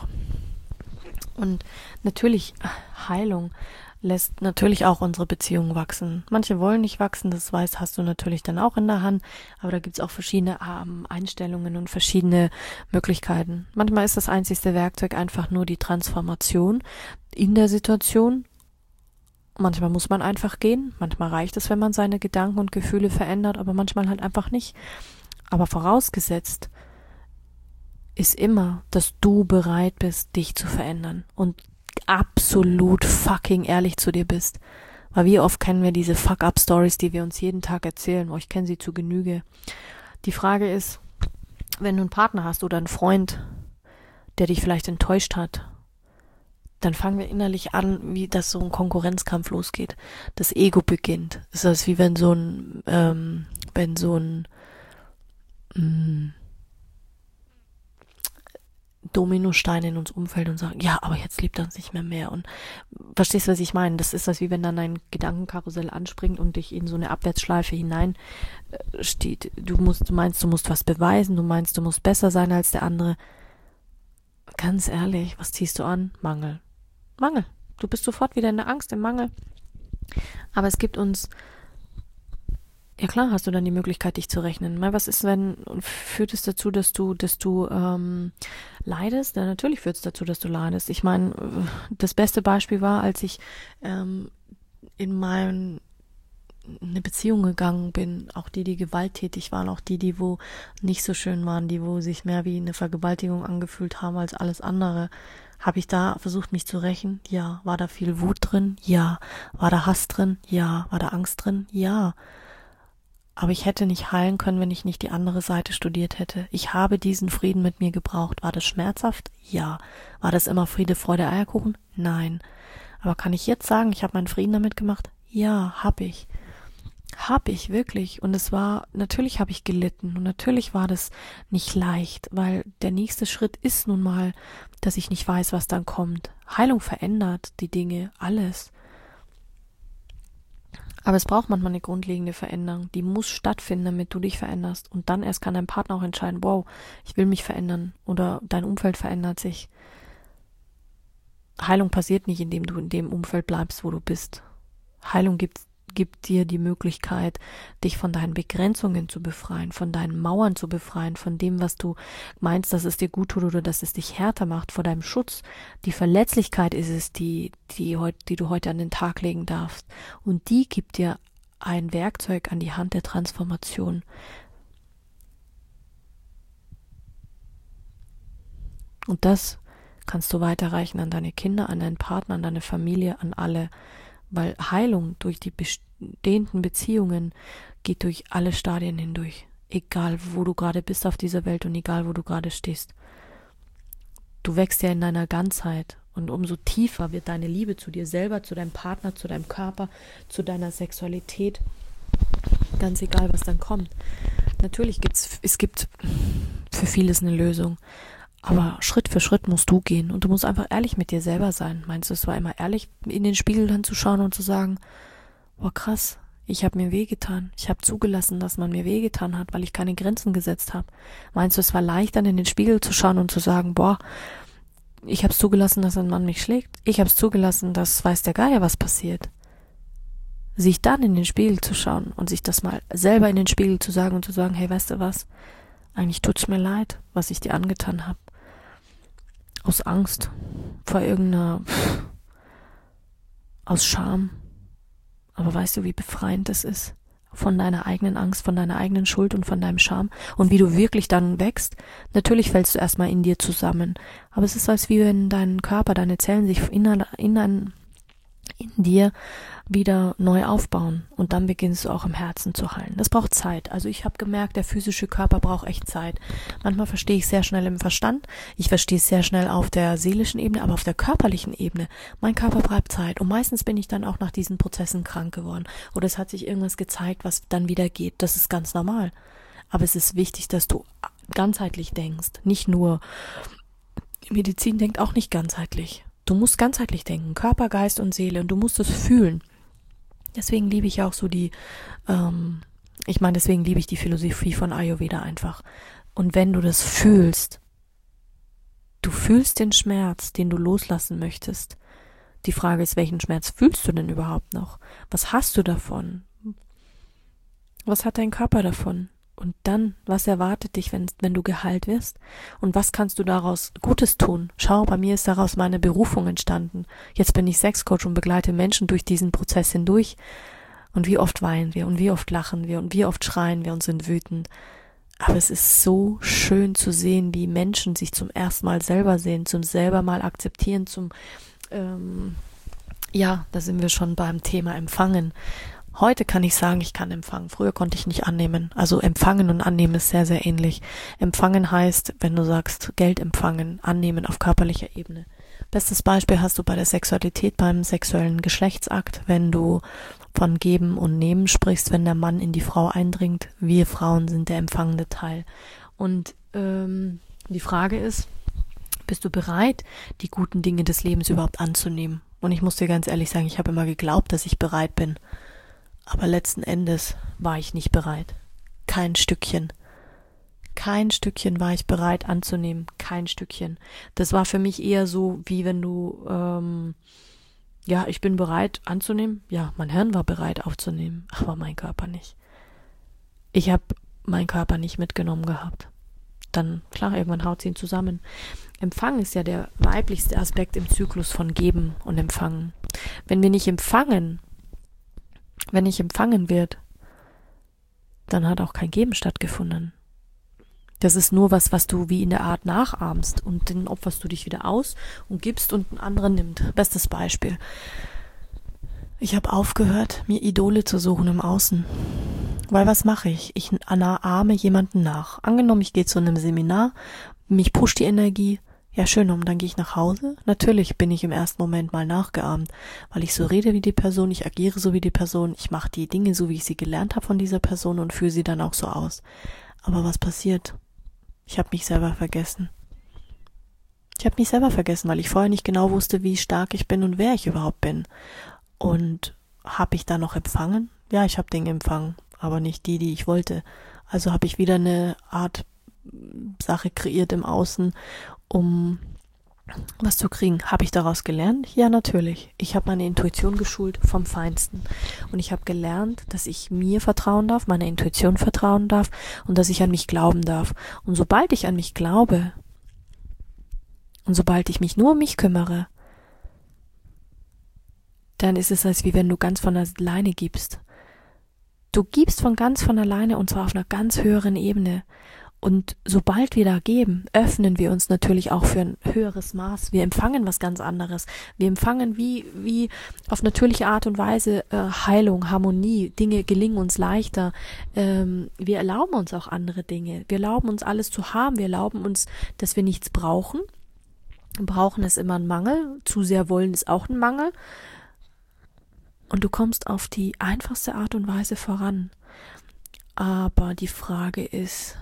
Und natürlich, Heilung lässt natürlich auch unsere Beziehungen wachsen. Manche wollen nicht wachsen, das hast du natürlich dann auch in der Hand, aber da gibt es auch verschiedene Einstellungen und verschiedene Möglichkeiten. Manchmal ist das einzigste Werkzeug einfach nur die Transformation in der Situation. Manchmal muss man einfach gehen, manchmal reicht es, wenn man seine Gedanken und Gefühle verändert, aber manchmal halt einfach nicht. Aber vorausgesetzt ist immer, dass du bereit bist, dich zu verändern und absolut fucking ehrlich zu dir bist. Weil wie oft kennen wir diese Fuck-up-Stories, die wir uns jeden Tag erzählen. Ich kenne sie zu Genüge. Die Frage ist, wenn du einen Partner hast oder einen Freund, der dich vielleicht enttäuscht hat, dann fangen wir innerlich an, wie das so ein Konkurrenzkampf losgeht. Das Ego beginnt. Das ist wie wenn so ein Dominostein in uns umfällt und sagt, ja, aber jetzt liebt er uns nicht mehr. Und verstehst du, was ich meine? Das ist das, wie wenn dann ein Gedankenkarussell anspringt und dich in so eine Abwärtsschleife hinein steht. Du meinst, du musst was beweisen, du meinst, du musst besser sein als der andere. Ganz ehrlich, was ziehst du an? Mangel. Du bist sofort wieder in der Angst, im Mangel. Aber es gibt uns, ja klar, hast du dann die Möglichkeit, dich zu rechnen. Was ist, führt es dazu, dass du leidest? Ja, natürlich führt es dazu, dass du leidest. Ich meine, das beste Beispiel war, als ich in eine Beziehung gegangen bin, auch die gewalttätig waren, auch die wo nicht so schön waren, die wo sich mehr wie eine Vergewaltigung angefühlt haben als alles andere. Habe ich da versucht, mich zu rächen? Ja. War da viel Wut drin? Ja. War da Hass drin? Ja. War da Angst drin? Ja. Aber ich hätte nicht heilen können, wenn ich nicht die andere Seite studiert hätte. Ich habe diesen Frieden mit mir gebraucht. War das schmerzhaft? Ja. War das immer Friede, Freude, Eierkuchen? Nein. Aber kann ich jetzt sagen, ich habe meinen Frieden damit gemacht? Ja, habe ich. Habe ich wirklich. Und natürlich habe ich gelitten. Und natürlich war das nicht leicht, weil der nächste Schritt ist nun mal, dass ich nicht weiß, was dann kommt. Heilung verändert die Dinge, alles. Aber es braucht manchmal eine grundlegende Veränderung. Die muss stattfinden, damit du dich veränderst. Und dann erst kann dein Partner auch entscheiden, wow, ich will mich verändern oder dein Umfeld verändert sich. Heilung passiert nicht, indem du in dem Umfeld bleibst, wo du bist. Heilung gibt dir die Möglichkeit, dich von deinen Begrenzungen zu befreien, von deinen Mauern zu befreien, von dem, was du meinst, dass es dir gut tut oder dass es dich härter macht, vor deinem Schutz. Die Verletzlichkeit ist es, die du heute an den Tag legen darfst. Und die gibt dir ein Werkzeug an die Hand der Transformation. Und das kannst du weiterreichen an deine Kinder, an deinen Partner, an deine Familie, an alle. Weil Heilung durch die bestehenden Beziehungen geht durch alle Stadien hindurch. Egal, wo du gerade bist auf dieser Welt und egal, wo du gerade stehst. Du wächst ja in deiner Ganzheit und umso tiefer wird deine Liebe zu dir selber, zu deinem Partner, zu deinem Körper, zu deiner Sexualität. Ganz egal, was dann kommt. Natürlich es gibt für vieles eine Lösung. Aber Schritt für Schritt musst du gehen und du musst einfach ehrlich mit dir selber sein. Meinst du, es war immer ehrlich, in den Spiegel dann zu schauen und zu sagen, boah krass, ich habe mir wehgetan. Ich habe zugelassen, dass man mir wehgetan hat, weil ich keine Grenzen gesetzt habe. Meinst du, es war leicht, dann in den Spiegel zu schauen und zu sagen, boah, ich habe es zugelassen, dass ein Mann mich schlägt. Ich habe es zugelassen, dass weiß der Geier, was passiert. Sich dann in den Spiegel zu schauen und sich das mal selber in den Spiegel zu sagen und zu sagen, hey, weißt du was? Eigentlich tut's mir leid, was ich dir angetan habe. Aus Angst vor aus Scham. Aber weißt du, wie befreiend das ist? Von deiner eigenen Angst, von deiner eigenen Schuld und von deinem Scham. Und wie du wirklich dann wächst. Natürlich fällst du erstmal in dir zusammen. Aber es ist, als wie wenn dein Körper, deine Zellen sich in dir wieder neu aufbauen und dann beginnst du auch im Herzen zu heilen. Das braucht Zeit. Also ich habe gemerkt, der physische Körper braucht echt Zeit. Manchmal verstehe ich sehr schnell im Verstand, ich verstehe es sehr schnell auf der seelischen Ebene, aber auf der körperlichen Ebene, mein Körper braucht Zeit und meistens bin ich dann auch nach diesen Prozessen krank geworden oder es hat sich irgendwas gezeigt, was dann wieder geht. Das ist ganz normal. Aber es ist wichtig, dass du ganzheitlich denkst, nicht nur Medizin denkt auch nicht ganzheitlich. Du musst ganzheitlich denken, Körper, Geist und Seele und du musst es fühlen. Deswegen liebe ich auch so deswegen liebe ich die Philosophie von Ayurveda einfach. Und wenn du das fühlst, du fühlst den Schmerz, den du loslassen möchtest. Die Frage ist, welchen Schmerz fühlst du denn überhaupt noch? Was hast du davon? Was hat dein Körper davon? Und dann, was erwartet dich, wenn du geheilt wirst? Und was kannst du daraus Gutes tun? Schau, bei mir ist daraus meine Berufung entstanden. Jetzt bin ich Sexcoach und begleite Menschen durch diesen Prozess hindurch. Und wie oft weinen wir und wie oft lachen wir und wie oft schreien wir und sind wütend. Aber es ist so schön zu sehen, wie Menschen sich zum ersten Mal selber sehen, zum selber mal akzeptieren, da sind wir schon beim Thema Empfangen. Heute kann ich sagen, ich kann empfangen. Früher konnte ich nicht annehmen. Also empfangen und annehmen ist sehr, sehr ähnlich. Empfangen heißt, wenn du sagst, Geld empfangen, annehmen auf körperlicher Ebene. Bestes Beispiel hast du bei der Sexualität, beim sexuellen Geschlechtsakt, wenn du von Geben und Nehmen sprichst, wenn der Mann in die Frau eindringt. Wir Frauen sind der empfangende Teil. Und die Frage ist, bist du bereit, die guten Dinge des Lebens überhaupt anzunehmen? Und ich muss dir ganz ehrlich sagen, ich habe immer geglaubt, dass ich bereit bin. Aber letzten Endes war ich nicht bereit. Kein Stückchen. Kein Stückchen war ich bereit anzunehmen. Kein Stückchen. Das war für mich eher so, wie wenn du, ich bin bereit anzunehmen. Ja, mein Hirn war bereit aufzunehmen, aber mein Körper nicht. Ich habe meinen Körper nicht mitgenommen gehabt. Dann, klar, irgendwann haut sie ihn zusammen. Empfangen ist ja der weiblichste Aspekt im Zyklus von Geben und Empfangen. Wenn nicht empfangen wird, dann hat auch kein Geben stattgefunden. Das ist nur was du wie in der Art nachahmst und dann opferst du dich wieder aus und gibst und ein anderer nimmt. Bestes Beispiel. Ich habe aufgehört, mir Idole zu suchen im Außen. Weil was mache ich? Ich ahme jemanden nach. Angenommen, ich gehe zu einem Seminar, mich pusht die Energie. Ja, schön, und dann gehe ich nach Hause. Natürlich bin ich im ersten Moment mal nachgeahmt, weil ich so rede wie die Person, ich agiere so wie die Person, ich mache die Dinge so, wie ich sie gelernt habe von dieser Person und führe sie dann auch so aus. Aber was passiert? Ich habe mich selber vergessen. Weil ich vorher nicht genau wusste, wie stark ich bin und wer ich überhaupt bin. Und habe ich da noch empfangen? Ja, ich habe Dinge empfangen, aber nicht die ich wollte. Also habe ich wieder eine Art Sache kreiert im Außen, um was zu kriegen. Habe ich daraus gelernt? Ja, natürlich. Ich habe meine Intuition geschult vom Feinsten. Und ich habe gelernt, dass ich mir vertrauen darf, meiner Intuition vertrauen darf und dass ich an mich glauben darf. Und sobald ich an mich glaube und sobald ich mich nur um mich kümmere, dann ist es, als wie wenn du ganz von alleine gibst. Du gibst von ganz von alleine und zwar auf einer ganz höheren Ebene. Und sobald wir da geben, öffnen wir uns natürlich auch für ein höheres Maß. Wir empfangen was ganz anderes. Wir empfangen wie auf natürliche Art und Weise Heilung, Harmonie. Dinge gelingen uns leichter. Wir erlauben uns auch andere Dinge. Wir erlauben uns alles zu haben. Wir erlauben uns, dass wir nichts brauchen. Brauchen ist immer ein Mangel. Zu sehr wollen ist auch ein Mangel. Und du kommst auf die einfachste Art und Weise voran. Aber die Frage ist,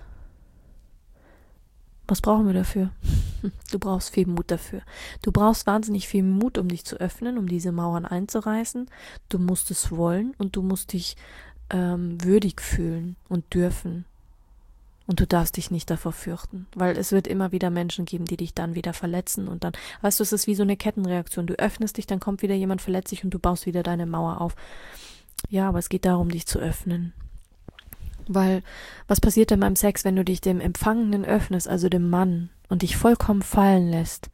was brauchen wir dafür? Du brauchst viel Mut dafür. Du brauchst wahnsinnig viel Mut, um dich zu öffnen, um diese Mauern einzureißen. Du musst es wollen und du musst dich würdig fühlen und dürfen. Und du darfst dich nicht davor fürchten, weil es wird immer wieder Menschen geben, die dich dann wieder verletzen und dann, weißt du, es ist wie so eine Kettenreaktion. Du öffnest dich, dann kommt wieder jemand, verletzt dich und du baust wieder deine Mauer auf. Ja, aber es geht darum, dich zu öffnen. Weil, was passiert denn beim Sex, wenn du dich dem Empfangenen öffnest, also dem Mann, und dich vollkommen fallen lässt?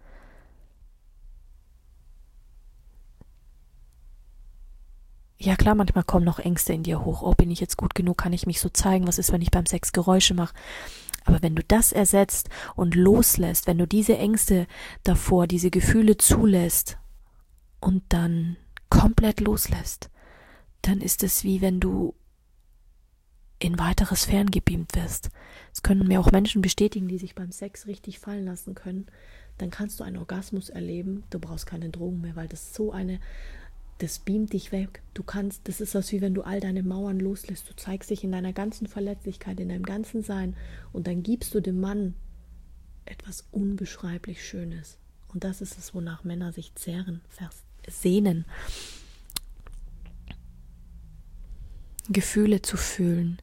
Ja klar, manchmal kommen noch Ängste in dir hoch. Oh, bin ich jetzt gut genug? Kann ich mich so zeigen? Was ist, wenn ich beim Sex Geräusche mache? Aber wenn du das ersetzt und loslässt, wenn du diese Ängste davor, diese Gefühle zulässt und dann komplett loslässt, dann ist es wie wenn du in weitere Sphären gebeamt wirst. Das können mir auch Menschen bestätigen, die sich beim Sex richtig fallen lassen können. Dann kannst du einen Orgasmus erleben. Du brauchst keine Drogen mehr, weil das beamt dich weg. Das ist das, wie wenn du all deine Mauern loslässt. Du zeigst dich in deiner ganzen Verletzlichkeit, in deinem ganzen Sein und dann gibst du dem Mann etwas unbeschreiblich Schönes. Und das ist es, wonach Männer sich sehnen. Gefühle zu fühlen.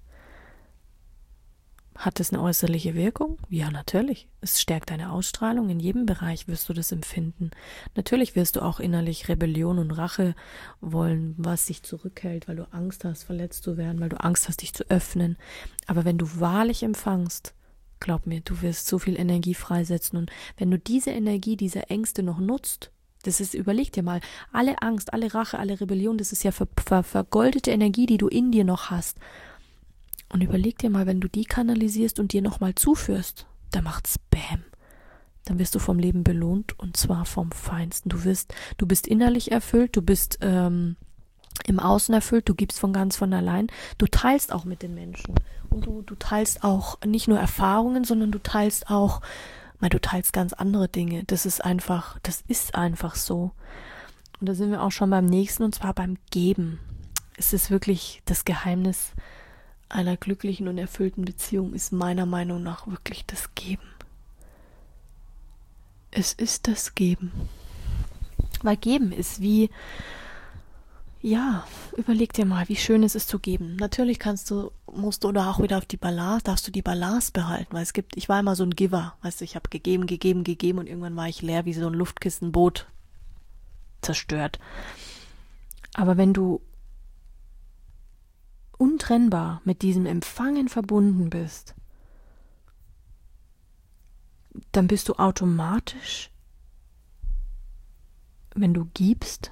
Hat es eine äußerliche Wirkung? Ja, natürlich. Es stärkt deine Ausstrahlung. In jedem Bereich wirst du das empfinden. Natürlich wirst du auch innerlich Rebellion und Rache wollen, was dich zurückhält, weil du Angst hast, verletzt zu werden, weil du Angst hast, dich zu öffnen. Aber wenn du wahrlich empfangst, glaub mir, du wirst so viel Energie freisetzen. Und wenn du diese Energie, diese Ängste noch nutzt, überleg dir mal, alle Angst, alle Rache, alle Rebellion, das ist ja vergoldete Energie, die du in dir noch hast. Und überleg dir mal, wenn du die kanalisierst und dir nochmal zuführst, dann macht's Bäm. Dann wirst du vom Leben belohnt und zwar vom Feinsten. Du bist innerlich erfüllt, du bist im Außen erfüllt, du gibst von ganz von allein. Du teilst auch mit den Menschen. Und du teilst auch nicht nur Erfahrungen, sondern du teilst ganz andere Dinge. Das ist einfach so. Und da sind wir auch schon beim nächsten, und zwar beim Geben. Es ist wirklich das Geheimnis einer glücklichen und erfüllten Beziehung ist meiner Meinung nach wirklich das Geben. Es ist das Geben. Weil Geben ist wie, ja, überleg dir mal, wie schön es ist zu geben. Natürlich darfst du auch wieder auf die Balance, darfst du die Balance behalten, weil ich war immer so ein Giver, weißt du, ich habe gegeben und irgendwann war ich leer wie so ein Luftkissenboot, zerstört. Aber wenn du untrennbar mit diesem Empfangen verbunden bist, dann bist du automatisch, wenn du gibst,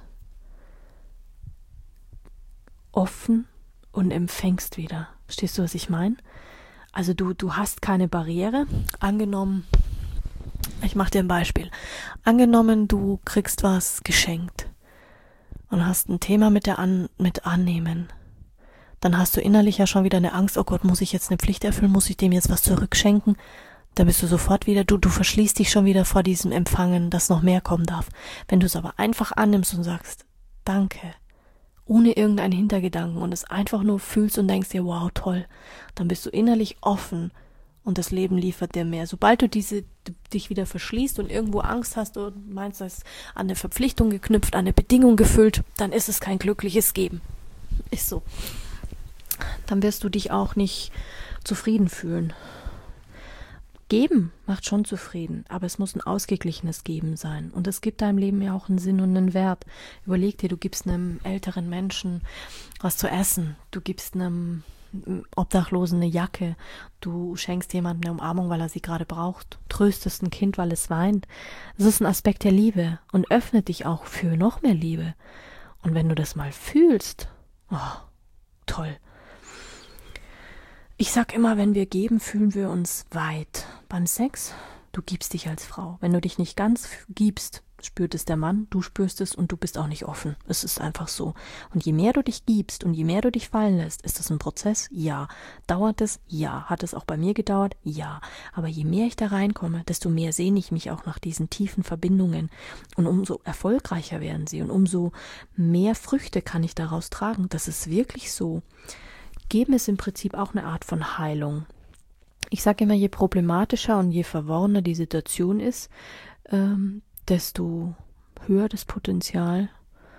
offen und empfängst wieder. Verstehst du, was ich meine? Also du hast keine Barriere. Angenommen, ich mache dir ein Beispiel. Angenommen, du kriegst was geschenkt und hast ein Thema mit Annehmen. Dann hast du innerlich ja schon wieder eine Angst, oh Gott, muss ich jetzt eine Pflicht erfüllen, muss ich dem jetzt was zurückschenken? Da bist du sofort wieder, du verschließt dich schon wieder vor diesem Empfangen, dass noch mehr kommen darf. Wenn du es aber einfach annimmst und sagst, danke, ohne irgendeinen Hintergedanken und es einfach nur fühlst und denkst dir, wow, toll, dann bist du innerlich offen und das Leben liefert dir mehr. Sobald du dich wieder verschließt und irgendwo Angst hast und meinst, das ist an eine Verpflichtung geknüpft, an eine Bedingung gefüllt, dann ist es kein glückliches Geben. Ist so. Dann wirst du dich auch nicht zufrieden fühlen. Geben macht schon zufrieden, aber es muss ein ausgeglichenes Geben sein. Und es gibt deinem Leben ja auch einen Sinn und einen Wert. Überleg dir, du gibst einem älteren Menschen was zu essen, du gibst einem Obdachlosen eine Jacke, du schenkst jemandem eine Umarmung, weil er sie gerade braucht, tröstest ein Kind, weil es weint. Das ist ein Aspekt der Liebe und öffnet dich auch für noch mehr Liebe. Und wenn du das mal fühlst, oh, toll. Ich sag immer, wenn wir geben, fühlen wir uns weit. Beim Sex, du gibst dich als Frau. Wenn du dich nicht ganz gibst, spürt es der Mann, du spürst es und du bist auch nicht offen. Es ist einfach so. Und je mehr du dich gibst und je mehr du dich fallen lässt, ist das ein Prozess? Ja. Dauert es? Ja. Hat es auch bei mir gedauert? Ja. Aber je mehr ich da reinkomme, desto mehr sehne ich mich auch nach diesen tiefen Verbindungen. Und umso erfolgreicher werden sie und umso mehr Früchte kann ich daraus tragen. Das ist wirklich so. Geben ist im Prinzip auch eine Art von Heilung. Ich sage immer, je problematischer und je verworrener die Situation ist, desto höher das Potenzial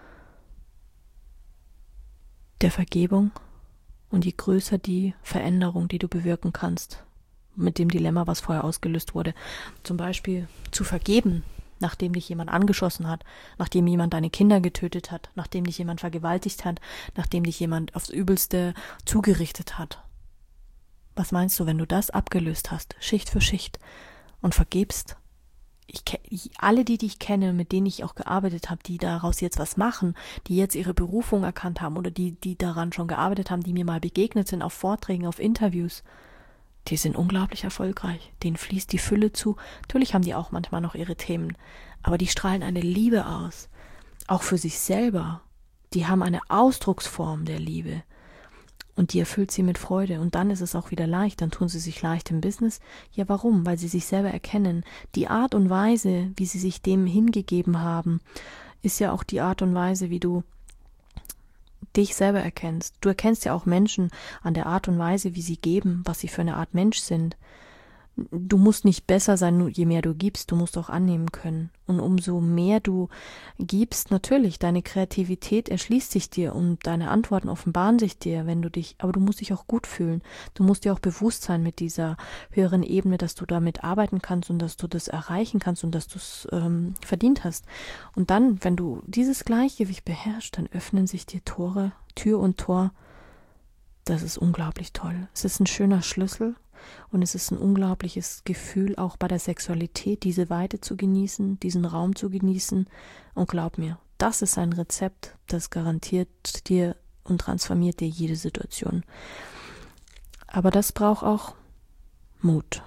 der Vergebung und je größer die Veränderung, die du bewirken kannst, mit dem Dilemma, was vorher ausgelöst wurde. Zum Beispiel zu vergeben, nachdem dich jemand angeschossen hat, nachdem jemand deine Kinder getötet hat, nachdem dich jemand vergewaltigt hat, nachdem dich jemand aufs Übelste zugerichtet hat. Was meinst du, wenn du das abgelöst hast, Schicht für Schicht und vergebst? Alle, die ich kenne, mit denen ich auch gearbeitet habe, die daraus jetzt was machen, die jetzt ihre Berufung erkannt haben oder die daran schon gearbeitet haben, die mir mal begegnet sind auf Vorträgen, auf Interviews, die sind unglaublich erfolgreich. Denen fließt die Fülle zu. Natürlich haben die auch manchmal noch ihre Themen, aber die strahlen eine Liebe aus, auch für sich selber. Die haben eine Ausdrucksform der Liebe und die erfüllt sie mit Freude. Und dann ist es auch wieder leicht, dann tun sie sich leicht im Business. Ja, warum? Weil sie sich selber erkennen. Die Art und Weise, wie sie sich dem hingegeben haben, ist ja auch die Art und Weise, wie du dich selber erkennst. Du erkennst ja auch Menschen an der Art und Weise, wie sie geben, was sie für eine Art Mensch sind. Du musst nicht besser sein, je mehr du gibst, du musst auch annehmen können. Und umso mehr du gibst, natürlich, deine Kreativität erschließt sich dir und deine Antworten offenbaren sich dir, aber du musst dich auch gut fühlen. Du musst dir auch bewusst sein mit dieser höheren Ebene, dass du damit arbeiten kannst und dass du das erreichen kannst und dass du es verdient hast. Und dann, wenn du dieses Gleichgewicht beherrschst, dann öffnen sich dir Tür und Tor. Das ist unglaublich toll. Es ist ein schöner Schlüssel. Und es ist ein unglaubliches Gefühl, auch bei der Sexualität, diese Weite zu genießen, diesen Raum zu genießen. Und glaub mir, das ist ein Rezept, das garantiert dir und transformiert dir jede Situation. Aber das braucht auch Mut.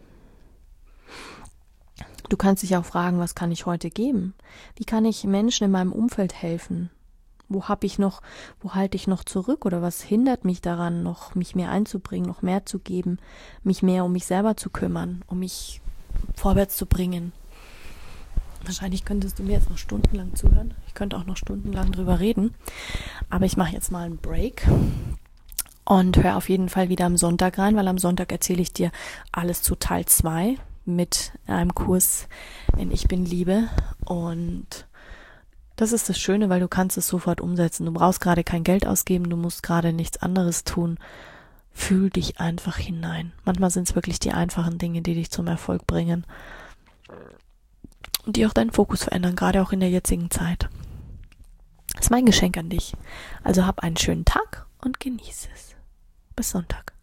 Du kannst dich auch fragen, was kann ich heute geben? Wie kann ich Menschen in meinem Umfeld helfen? Wo halte ich noch zurück oder was hindert mich daran, noch mich mehr einzubringen, noch mehr zu geben, mich mehr um mich selber zu kümmern, um mich vorwärts zu bringen? Wahrscheinlich könntest du mir jetzt noch stundenlang zuhören. Ich könnte auch noch stundenlang drüber reden. Aber ich mache jetzt mal einen Break und höre auf jeden Fall wieder am Sonntag rein, weil am Sonntag erzähle ich dir alles zu Teil 2 mit einem Kurs in Ich bin Liebe. Und das ist das Schöne, weil du kannst es sofort umsetzen. Du brauchst gerade kein Geld ausgeben, du musst gerade nichts anderes tun. Fühl dich einfach hinein. Manchmal sind es wirklich die einfachen Dinge, die dich zum Erfolg bringen und die auch deinen Fokus verändern, gerade auch in der jetzigen Zeit. Das ist mein Geschenk an dich. Also hab einen schönen Tag und genieße es. Bis Sonntag.